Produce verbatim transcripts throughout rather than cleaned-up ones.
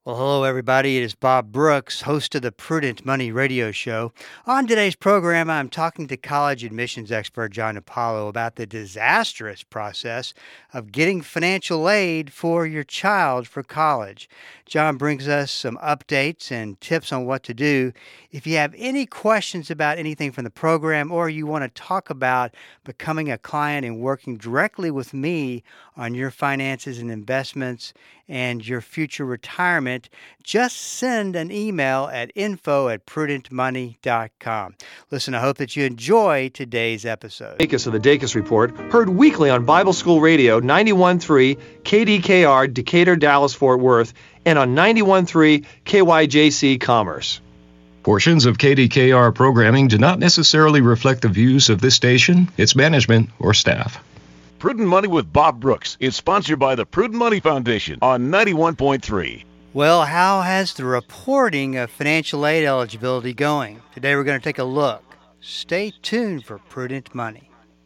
Well, hello, everybody. It is Bob Brooks, host of the Prudent Money Radio Show. On today's program, I'm talking to college admissions expert John Apollo about the disastrous process of getting financial aid for your child for college. John brings us some updates and tips on what to do. If you have any questions about anything from the program or you want to talk about becoming a client and working directly with me on your finances and investments and your future retirement, just send an email at info at prudent money dot com. Listen, I hope that you enjoy today's episode. Dacus of the Dacus Report, heard weekly on Bible School Radio ninety-one point three K D K R Decatur, Dallas, Fort Worth, and on ninety-one point three K Y J C Commerce. Portions of K D K R programming do not necessarily reflect the views of this station, its management, or staff. Prudent Money with Bob Brooks is sponsored by the Prudent Money Foundation on ninety-one point three. Well, how has the reporting of financial aid eligibility going? Today we're going to take a look. Stay tuned for Prudent Money.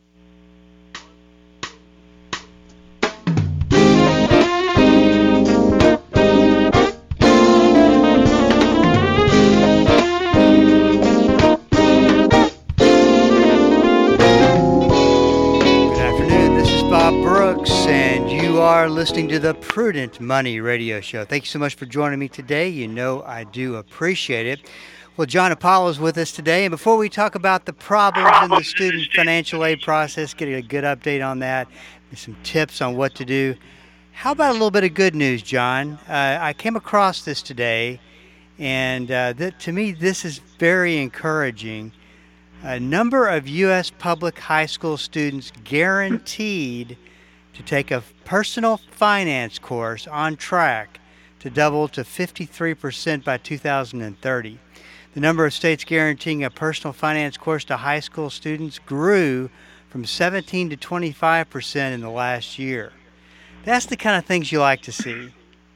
And you are listening to the Prudent Money Radio Show. Thank you so much for joining me today. You know I do appreciate it. Well, John Apollo is with us today. And before we talk about the problems in the student financial aid process, getting a good update on that, and some tips on what to do, how about a little bit of good news, John? Uh, I came across this today, and uh, th- to me, this is very encouraging. A number of U S public high school students guaranteed to take a personal finance course on track to double to fifty-three percent by two thousand thirty. The number of states guaranteeing a personal finance course to high school students grew from seventeen to twenty-five percent in the last year. That's the kind of things you like to see.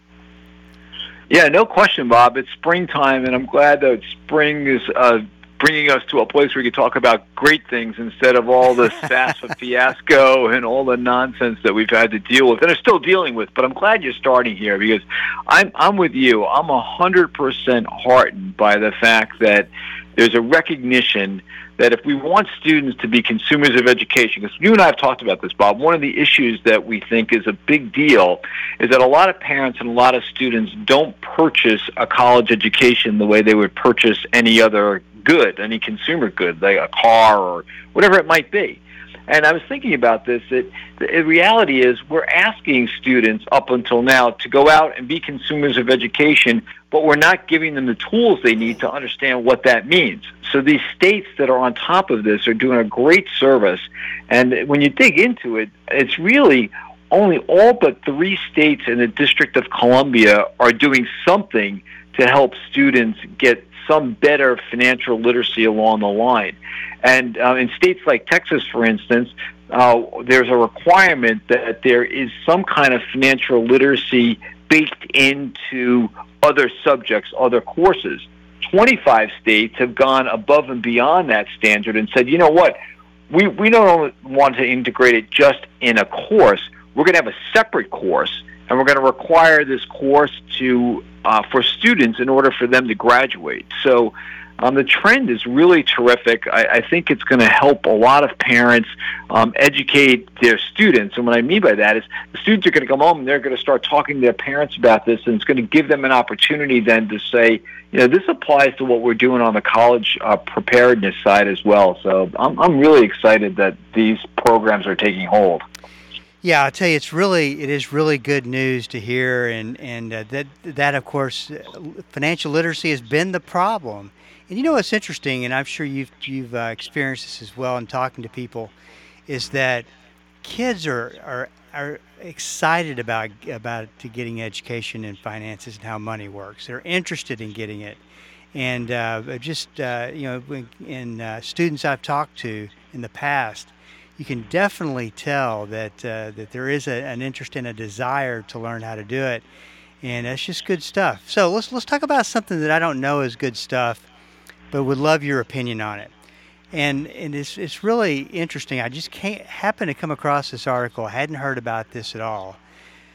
Yeah, no question, Bob. It's springtime, and I'm glad that spring is uh, bringing us to a place where we can talk about great things instead of all the FAFSA fiasco and all the nonsense that we've had to deal with and are still dealing with. But I'm glad you're starting here because I'm I'm with you. I'm one hundred percent heartened by the fact that there's a recognition that if we want students to be consumers of education, because you and I have talked about this, Bob, one of the issues that we think is a big deal is that a lot of parents and a lot of students don't purchase a college education the way they would purchase any other good, any consumer good, like a car or whatever it might be. And I was thinking about this, that the reality is we're asking students up until now to go out and be consumers of education, but we're not giving them the tools they need to understand what that means. So these states that are on top of this are doing a great service. And when you dig into it, it's really only all but three states in the District of Columbia are doing something to help students get some better financial literacy along the line. And uh, in states like Texas, for instance, uh, there's a requirement that there is some kind of financial literacy baked into other subjects, other courses. twenty-five states have gone above and beyond that standard and said, you know what, we, we don't want to integrate it just in a course. We're going to have a separate course, and we're going to require this course to uh, for students in order for them to graduate. So um, the trend is really terrific. I, I think it's going to help a lot of parents um, educate their students. And what I mean by that is the students are going to come home and they're going to start talking to their parents about this, and it's going to give them an opportunity then to say, you know, this applies to what we're doing on the college uh, preparedness side as well. So I'm, I'm really excited that these programs are taking hold. Yeah, I'll tell you, it's really, it is really good news to hear, and and uh, that that of course, financial literacy has been the problem. And you know what's interesting, and I'm sure you've you've uh, experienced this as well in talking to people, is that kids are are are excited about about to getting education in finances and how money works. They're interested in getting it, and uh, just uh, you know, in uh, students I've talked to in the past, you can definitely tell that uh, that there is a, an interest and a desire to learn how to do it, and that's just good stuff. So let's let's talk about something that I don't know is good stuff, but would love your opinion on it. And and it's it's really interesting. I just can't happen to come across this article. I hadn't heard about this at all.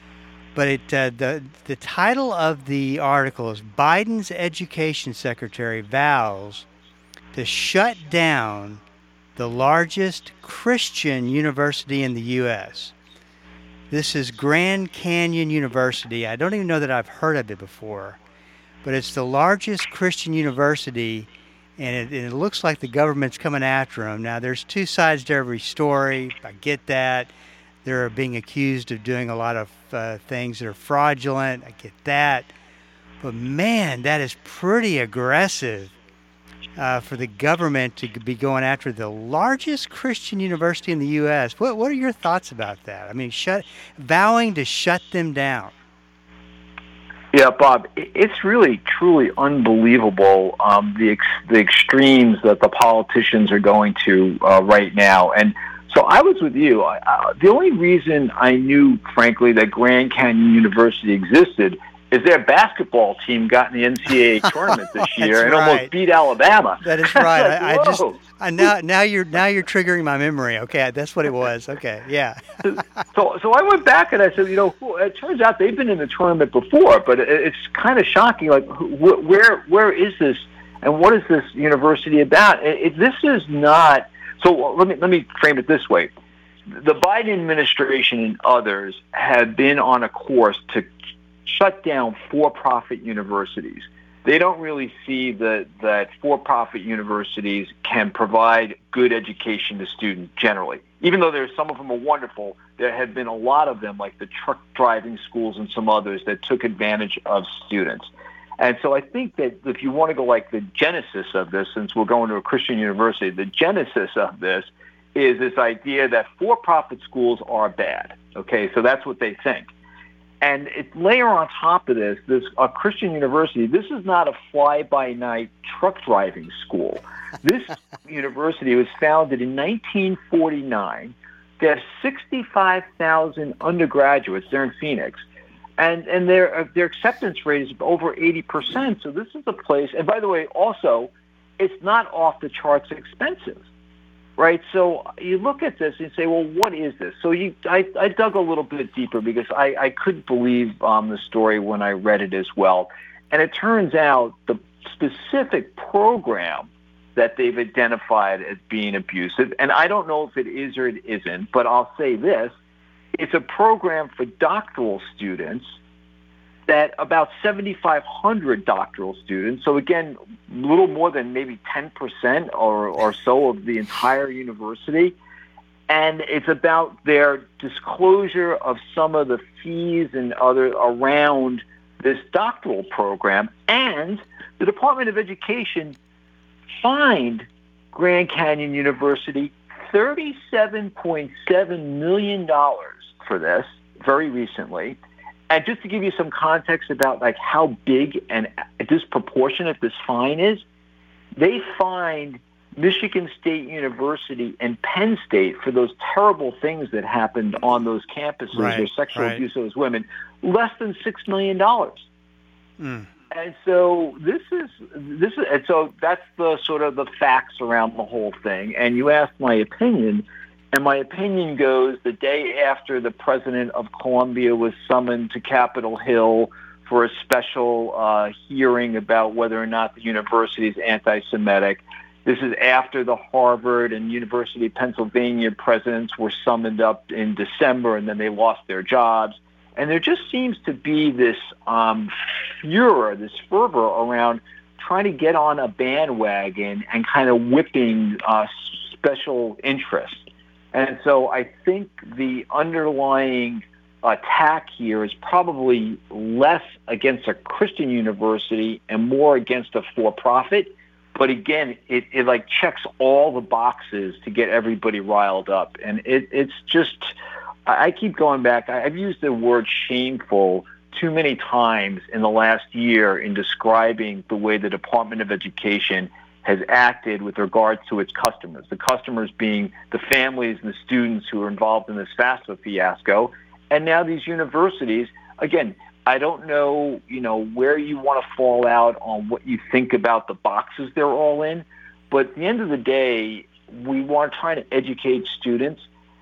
But it uh, the the title of the article is Biden's Education Secretary vows to shut down the largest Christian university in the U S This is Grand Canyon University. I don't even know that I've heard of it before, but it's the largest Christian university, and it, and it looks like the government's coming after them. Now, there's two sides to every story. I get that. They're being accused of doing a lot of uh, things that are fraudulent. I get that. But man, that is pretty aggressive uh, for the government to be going after the largest Christian university in the U S What What are your thoughts about that? I mean, shut, vowing to shut them down. Yeah, Bob, it's really, truly unbelievable, um, the ex- the extremes that the politicians are going to uh, right now. And so I was with you. I, uh, the only reason I knew, frankly, that Grand Canyon University existed is their basketball team got in the N C double A tournament this year and right. almost beat Alabama. That is right. like, I, I just whoa. I now now you're now you're triggering my memory. Okay, that's what it was. Okay, yeah. so so I went back and I said, you know, it turns out they've been in the tournament before, but it, it's kind of shocking. Like, wh- where where is this, and what is this university about? It, it, this is not. So let me let me frame it this way: the Biden administration and others have been on a course to shut down for-profit universities. They don't really see that that for-profit universities can provide good education to students generally. Even though there's some of them are wonderful, there have been a lot of them, like the truck driving schools and some others, that took advantage of students. And so I think that if you want to go like the genesis of this, since we're going to a Christian university, the genesis of this is this idea that for-profit schools are bad. Okay, so that's what they think. And it, layer on top of this, this a Christian university, this is not a fly-by-night truck driving school. This university was founded in nineteen forty-nine. They have sixty-five thousand undergraduates. They're in Phoenix. And and their their acceptance rate is over eighty percent. So this is a place, and by the way, also, it's not off the charts expensive. Right, so you look at this and say, well, what is this? So you, I, I dug a little bit deeper because I, I couldn't believe um, the story when I read it as well. And it turns out the specific program that they've identified as being abusive, and I don't know if it is or it isn't, but I'll say this, it's a program for doctoral students that about seventy-five hundred doctoral students, so again, a little more than maybe ten percent or, or so of the entire university, and it's about their disclosure of some of the fees and other around this doctoral program, and the Department of Education fined Grand Canyon University thirty-seven point seven million dollars for this very recently. And just to give you some context about like how big and disproportionate this fine is, they fined Michigan State University and Penn State for those terrible things that happened on those campuses, right, or sexual right. abuse of those women, less than six million dollars. Mm. And so this is this is and so that's the sort of the facts around the whole thing. And you asked my opinion. And my opinion goes, the day after the president of Colombia was summoned to Capitol Hill for a special uh, hearing about whether or not the university is anti-Semitic. This is after the Harvard and University of Pennsylvania presidents were summoned up in December, and then they lost their jobs. And there just seems to be this um, furor, this fervor around trying to get on a bandwagon and kind of whipping uh, special interests. And so I think the underlying attack here is probably less against a Christian university and more against a for-profit. But again, it, it like checks all the boxes to get everybody riled up. And it, it's just, I keep going back. I've used the word shameful too many times in the last year in describing the way the Department of Education has acted with regard to its customers, the customers being the families and the students who are involved in this FAFSA fiasco. And now these universities, again, I don't know, you know, where you want to fall out on what you think about the boxes they're all in, but at the end of the day, we want to try to educate students.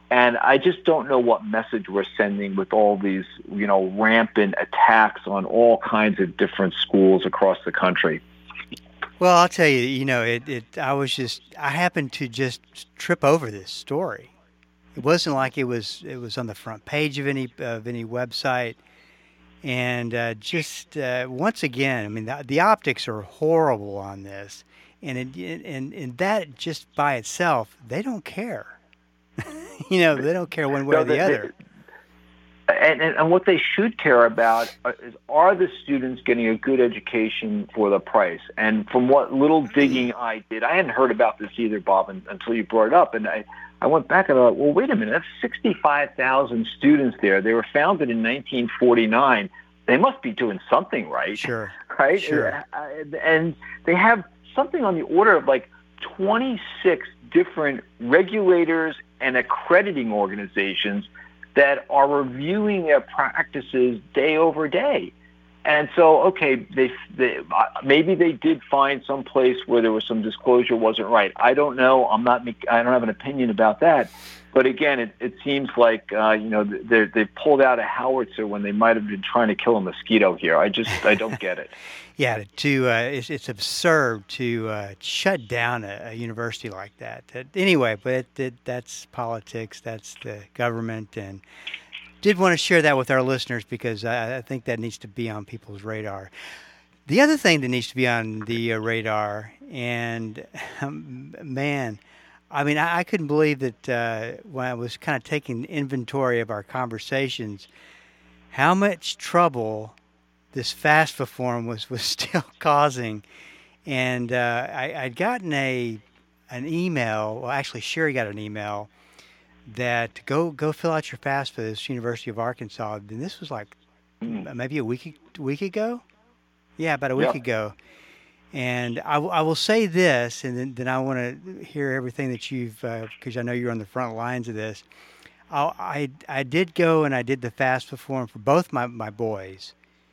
And I just don't know what message we're sending with all these, you know, rampant attacks on all kinds of different schools across the country. Well, I'll tell you, you know, it, it I was just, I happened to just trip over this story. It wasn't like it was, it was on the front page of any, of any website. And uh, just, uh, once again, I mean, the, the optics are horrible on this. And, it, and, and that just by itself, they don't care. You know, they don't care one way no, or the they, other. They, and, and, and what they should care about is, are the students getting a good education for the price? And from what little digging I did, I hadn't heard about this either, Bob, until you brought it up. And I, I went back and I thought, well, wait a minute, that's sixty-five thousand students there. They were founded in nineteen forty-nine. They must be doing something right. Sure. Right? Sure. And they have something on the order of like twenty-six different regulators and accrediting organizations that are reviewing their practices day over day. And so, okay, they, they maybe they did find some place where there was some disclosure wasn't right. I don't know. I'm not. I don't have an opinion about that. But again, it, it seems like uh, you know they they pulled out a howitzer when they might have been trying to kill a mosquito here. I just I don't get it. Yeah, to uh, it's, it's absurd to uh, shut down a, a university like that. Uh, anyway, but it, it, that's politics. That's the government, and did want to share that with our listeners because I, I think that needs to be on people's radar. The other thing that needs to be on the uh, radar, and um, man, I mean, I, I couldn't believe that uh, when I was kind of taking inventory of our conversations, how much trouble this FAFSA form was, was still causing. And uh, I, I'd gotten a an email, well, actually Sherry got an email that go go fill out your FAFSA for this University of Arkansas. And this was like mm. maybe a week week ago? Yeah, about a week yeah. ago. And I, I will say this, and then, then I want to hear everything that you've, because uh, I know you're on the front lines of this. I'll, I I did go and I did the FAFSA form for both my, my boys.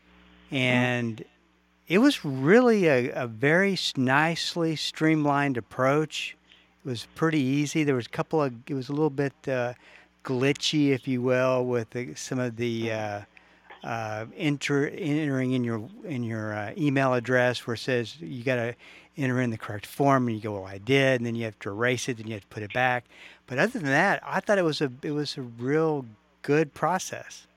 And it was really a, a very nicely streamlined approach. It was pretty easy. There was a couple of, it was a little bit uh, glitchy, if you will, with the, some of the uh, uh, enter, entering in your in your uh, email address where it says you got to enter in the correct form, and you go, well, I did, and then you have to erase it, and you have to put it back. But other than that, I thought it was a it was a real good process.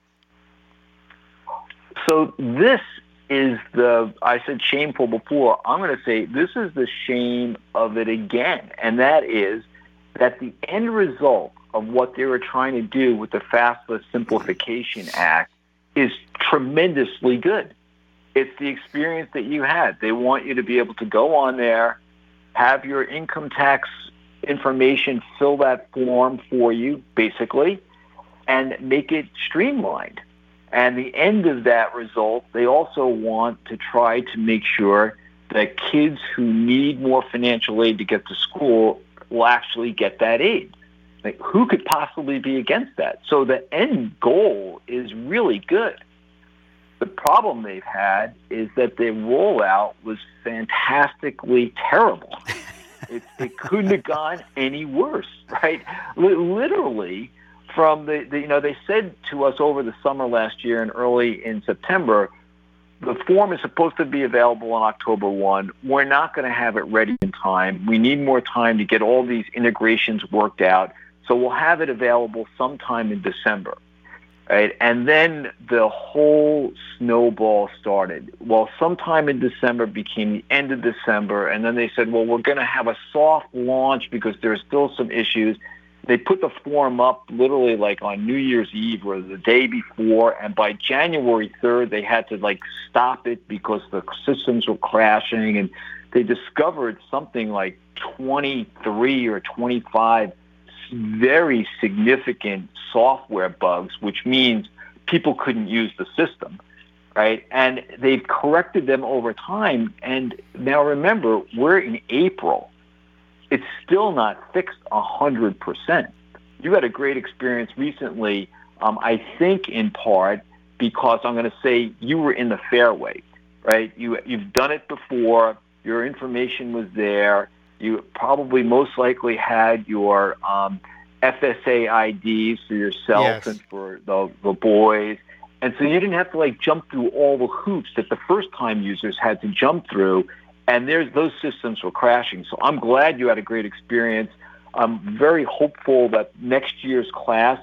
So this is the, I said shameful before, I'm going to say this is the shame of it again, and that is that the end result of what they were trying to do with the FAFSA Simplification Act is tremendously good. It's the experience that you had. They want you to be able to go on there, have your income tax information, fill that form for you, basically, and make it streamlined. And the end of that result, they also want to try to make sure that kids who need more financial aid to get to school will actually get that aid. Like, who could possibly be against that? So the end goal is really good. The problem they've had is that the rollout was fantastically terrible. it, it couldn't have gone any worse, right? L- literally, from the, the, you know, they said to us over the summer last year and early in September, the form is supposed to be available on October first. We're not going to have it ready in time. We need more time to get all these integrations worked out. So we'll have it available sometime in December. Right? And then the whole snowball started. Well, sometime in December became the end of December, and then they said, well, we're going to have a soft launch because there's still some issues. They put the form up literally like on New Year's Eve or the day before, and by January third, they had to like stop it because the systems were crashing, and they discovered something like twenty-three or twenty-five very significant software bugs, which means people couldn't use the system, right? And they've corrected them over time. And now remember, we're in April. It's still not fixed one hundred percent. You had a great experience recently, um, I think in part because I'm going to say you were in the fairway, right? You, you've done it before. Your information was there. You probably most likely had your um, F S A I Ds for yourself Yes. and for the, the boys. And so you didn't have to like jump through all the hoops that the first time users had to jump through. And there's those systems were crashing. So I'm glad you had a great experience. I'm very hopeful that next year's class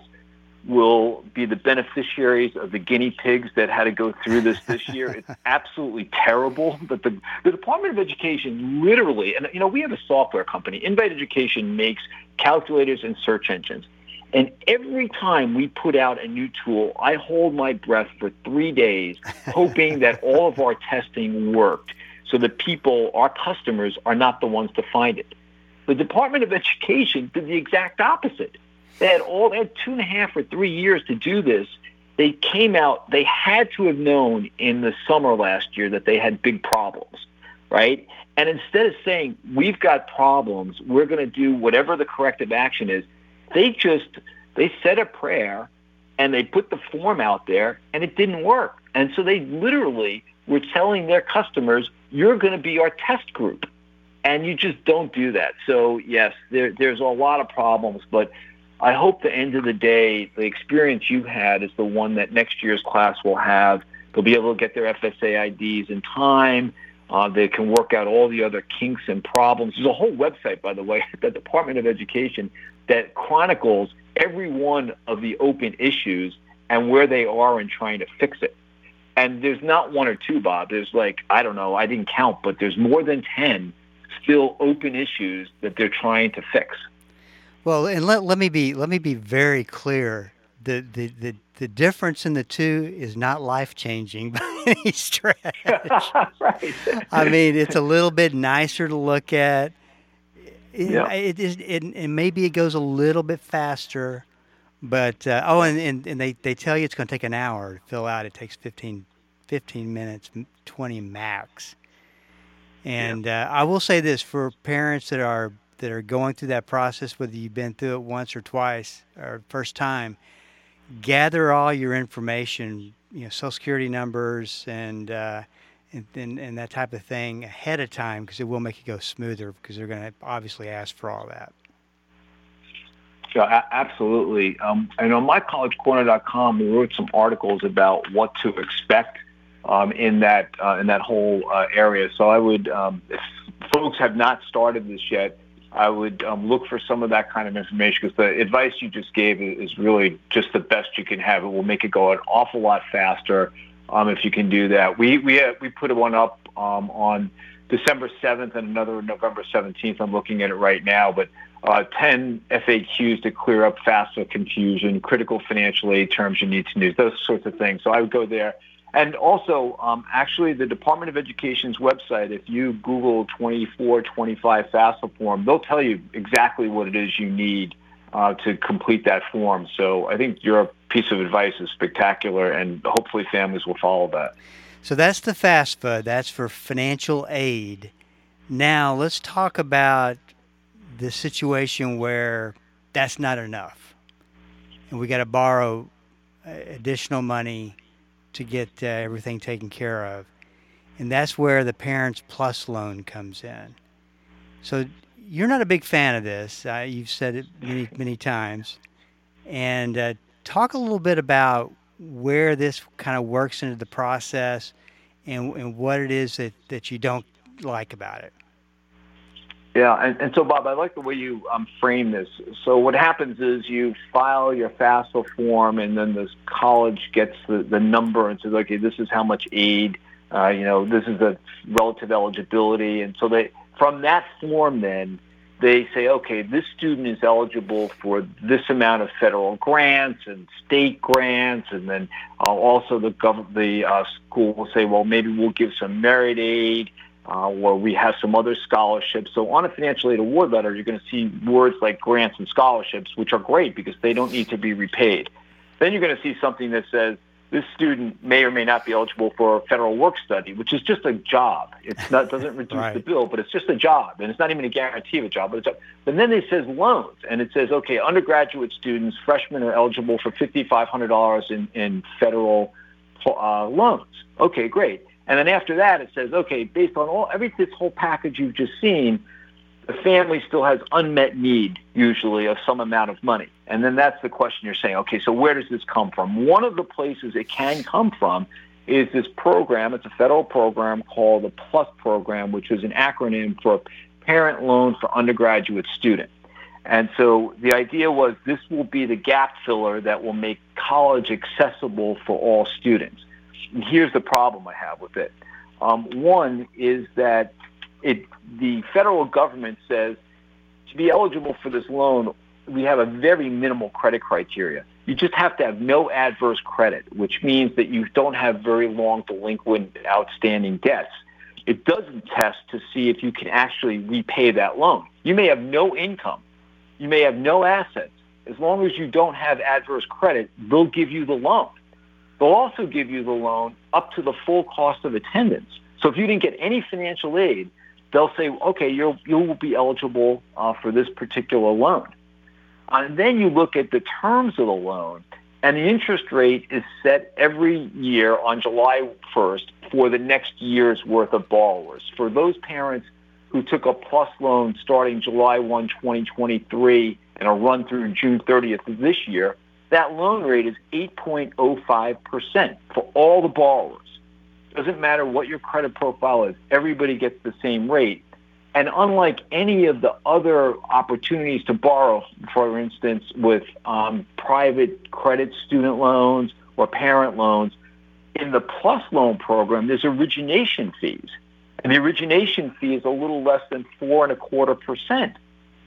will be the beneficiaries of the guinea pigs that had to go through this this year. It's absolutely terrible. But the, the Department of Education literally, and you know, we have a software company. Invite Education makes calculators and search engines. And every time we put out a new tool, I hold my breath for three days, hoping that all of our testing worked so that people, our customers, are not the ones to find it. The Department of Education did the exact opposite. They had all they had two and a half or three years to do this. They came out, they had to have known in the summer last year that they had big problems, right? And instead of saying, we've got problems, we're going to do whatever the corrective action is, they just, they said a prayer and they put the form out there and it didn't work. And so they literally were telling their customers, you're going to be our test group. And you just don't do that. So yes, there, there's a lot of problems, but I hope the end of the day, the experience you had is the one that next year's class will have. They'll be able to get their F S A I Ds in time. Uh, they can work out all the other kinks and problems. There's a whole website, by the way, at the Department of Education that chronicles every one of the open issues and where they are in trying to fix it. And there's not one or two, Bob. There's like, I don't know, I didn't count, but there's more than ten still open issues that they're trying to fix. Well, and let, let me be let me be very clear. The, the, the, the difference in the two is not life-changing by any stretch. Right. I mean, it's a little bit nicer to look at. It, Yeah. it is, it, and maybe it goes a little bit faster. But, uh, oh, and, and, and they, they tell you it's going to take an hour to fill out. It takes fifteen, fifteen minutes, twenty max. And uh, I will say this, for parents that are that are going through that process, whether you've been through it once or twice or first time, gather all your information, you know, Social Security numbers and uh, and, and and that type of thing ahead of time, because it will make it go smoother, because they're going to obviously ask for all that. Yeah, a- absolutely. Um, and on my college corner dot com, we wrote some articles about what to expect um, in that uh, in that whole uh, area. So I would, um, if folks have not started this yet, I would um, look for some of that kind of information, because the advice you just gave is really just the best you can have. It will make it go an awful lot faster um, if you can do that. We we uh, we put one up um, on December seventh and another November seventeenth. I'm looking at it right now, but uh, ten F A Qs to clear up FAFSA confusion, critical financial aid terms you need to know, those sorts of things. So I would go there. And also, um, actually, the Department of Education's website, if you Google twenty-four twenty-five FAFSA form, they'll tell you exactly what it is you need uh, to complete that form. So I think your piece of advice is spectacular, and hopefully families will follow that. So that's the FAFSA. That's for financial aid. Now let's talk about the situation where that's not enough, and we got to borrow additional money to get uh, everything taken care of. And that's where the Parents Plus loan comes in. So you're not a big fan of this. Uh, you've said it many, many times. And uh, talk a little bit about where this kind of works into the process and, and what it is that, that you don't like about it. Yeah, and, and so, Bob, I like the way you um, frame this. So what happens is you file your FAFSA form, and then this college gets the, the number and says, okay, this is how much aid, uh, you know, this is the relative eligibility. And so they, from that form then, they say, okay, this student is eligible for this amount of federal grants and state grants, and then uh, also the gov- the uh, school will say, well, maybe we'll give some merit aid, Uh, or we have some other scholarships. So on a financial aid award letter, you're going to see words like grants and scholarships, which are great because they don't need to be repaid. Then you're going to see something that says this student may or may not be eligible for a federal work study, which is just a job. It's not doesn't reduce Right. the bill, but it's just a job, and it's not even a guarantee of a job. But it's a, and then it says loans, and it says, okay, undergraduate students, freshmen are eligible for five thousand five hundred dollars in, in federal uh, loans. Okay, great. And then after that, it says, okay, based on all every this whole package you've just seen, the family still has unmet need, usually, of some amount of money. And then that's the question you're saying, okay, so where does this come from? One of the places it can come from is this program. It's a federal program called the PLUS program, which is an acronym for Parent Loan for Undergraduate Student. And so the idea was this will be the gap filler that will make college accessible for all students. And here's the problem I have with it. Um, one is that it, the federal government says to be eligible for this loan, we have a very minimal credit criteria. You just have to have no adverse credit, which means that you don't have very long delinquent outstanding debts. It doesn't test to see if you can actually repay that loan. You may have no income. You may have no assets. As long as you don't have adverse credit, they'll give you the loan. They'll also give you the loan up to the full cost of attendance. So if you didn't get any financial aid, they'll say, okay, you'll, you will be eligible uh, for this particular loan. Uh, and then you look at the terms of the loan, and the interest rate is set every year on July first for the next year's worth of borrowers. For those parents who took a PLUS loan starting July first, twenty twenty-three and a run through June thirtieth of this year, that loan rate is eight point oh five percent for all the borrowers. Doesn't matter what your credit profile is. Everybody gets the same rate. And unlike any of the other opportunities to borrow, for instance, with um, private credit student loans or parent loans, in the PLUS loan program, there's origination fees. And the origination fee is a little less than four and a quarter percent.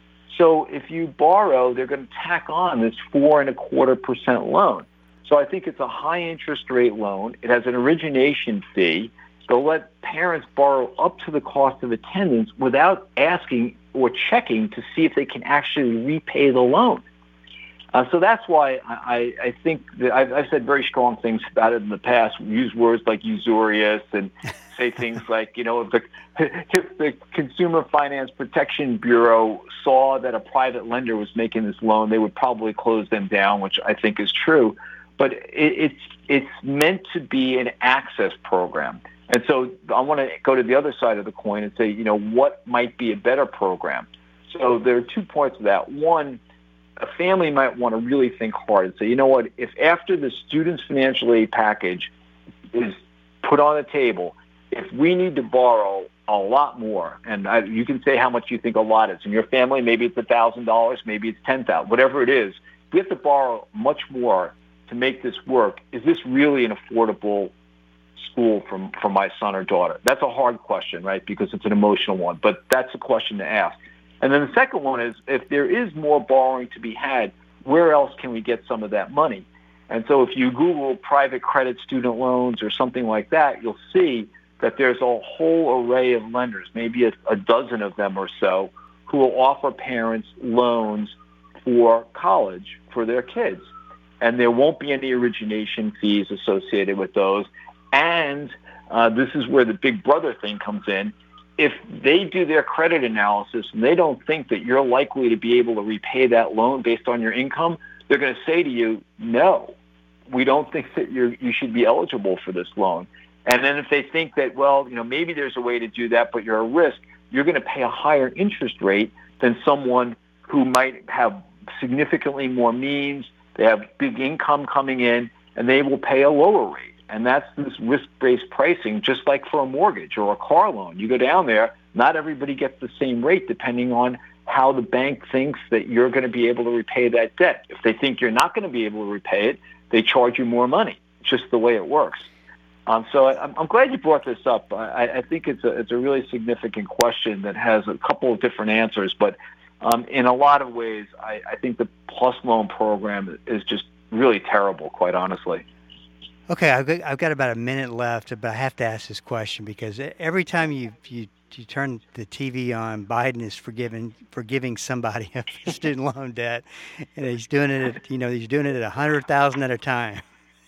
So if you borrow, they're going to tack on this four and a quarter percent loan. So I think it's a high interest rate loan. It has an origination fee. They'll let parents borrow up to the cost of attendance without asking or checking to see if they can actually repay the loan. Uh, so that's why I, I think that I've, I've said very strong things about it in the past. We use words like usurious and say things like, you know, if the, if the Consumer Finance Protection Bureau saw that a private lender was making this loan, they would probably close them down, which I think is true. But it, it's it's meant to be an access program. And so I want to go to the other side of the coin and say, you know, what might be a better program? So there are two points of that. One, a family might want to really think hard and say, you know what, if after the student's financial aid package is put on the table, if we need to borrow a lot more, and I, you can say how much you think a lot is. In your family, maybe it's one thousand dollars, maybe it's ten thousand dollars, whatever it is. We have to borrow much more to make this work. Is this really an affordable school for, for my son or daughter? That's a hard question, right, because it's an emotional one, but that's a question to ask. And then the second one is, if there is more borrowing to be had, where else can we get some of that money? And so if you Google private credit student loans or something like that, you'll see that there's a whole array of lenders, maybe a, a dozen of them or so, who will offer parents loans for college for their kids. And there won't be any origination fees associated with those. And uh, this is where the big brother thing comes in. If they do their credit analysis and they don't think that you're likely to be able to repay that loan based on your income, they're going to say to you, no, we don't think that you're, you should be eligible for this loan. And then if they think that, well, you know, maybe there's a way to do that, but you're a risk, you're going to pay a higher interest rate than someone who might have significantly more means, they have big income coming in, and they will pay a lower rate. And that's this risk-based pricing, just like for a mortgage or a car loan. You go down there, not everybody gets the same rate depending on how the bank thinks that you're going to be able to repay that debt. If they think you're not going to be able to repay it, they charge you more money. It's just the way it works. Um, so I, I'm glad you brought this up. I, I think it's a, it's a really significant question that has a couple of different answers. But um, in a lot of ways, I, I think the PLUS loan program is just really terrible, quite honestly. Okay, I've got, I've got about a minute left, but I have to ask this question because every time you you, you turn the T V on, Biden is forgiving forgiving somebody of student loan debt, and he's doing it. At, you know, he's doing it at a hundred thousand at a time.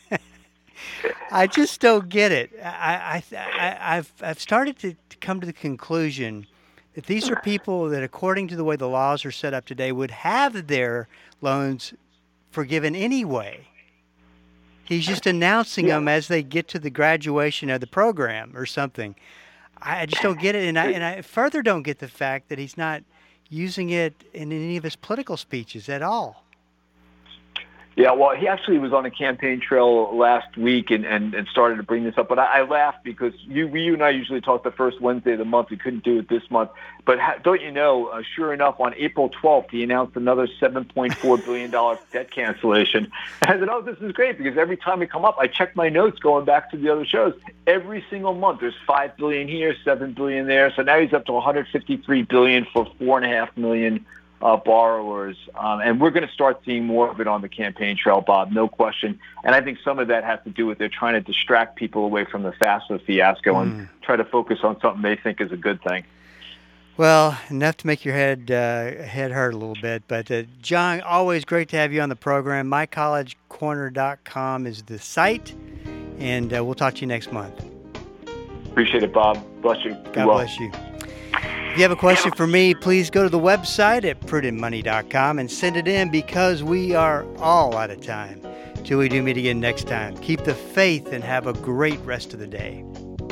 I just don't get it. I, I, I I've I've started to, to come to the conclusion that these are people that, according to the way the laws are set up today, would have their loans forgiven anyway. He's just announcing them as they get to the graduation of the program or something. I just don't get it, and I and I further don't get the fact that he's not using it in any of his political speeches at all. Yeah, well, he actually was on the campaign trail last week and, and, and started to bring this up. But I, I laughed because you, you and I usually talk the first Wednesday of the month. We couldn't do it this month. But ha- don't you know, uh, sure enough, on April twelfth, he announced another seven point four billion dollars debt cancellation. And I said, oh, this is great, because every time we come up, I check my notes going back to the other shows. Every single month, there's five billion dollars here, seven billion dollars there. So now he's up to one hundred fifty-three billion dollars for four point five million dollars. Uh, borrowers, um, and we're going to start seeing more of it on the campaign trail, Bob, no question. And I think some of that has to do with they're trying to distract people away from the FAFSA fiasco mm. and try to focus on something they think is a good thing. Well, enough to make your head uh, head hurt a little bit. But, uh, John, always great to have you on the program. my college corner dot com is the site, and uh, we'll talk to you next month. Appreciate it, Bob. Bless you. God well. bless you. If you have a question for me, please go to the website at prudent money dot com and send it in, because we are all out of time. Till we do meet again next time, keep the faith and have a great rest of the day.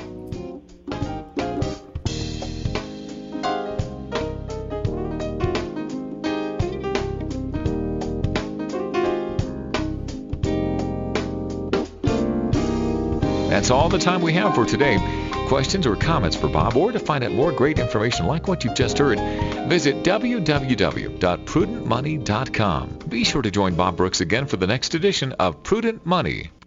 That's all the time we have for today. Questions or comments for Bob, or to find out more great information like what you've just heard, visit w w w dot prudent money dot com. Be sure to join Bob Brooks again for the next edition of Prudent Money.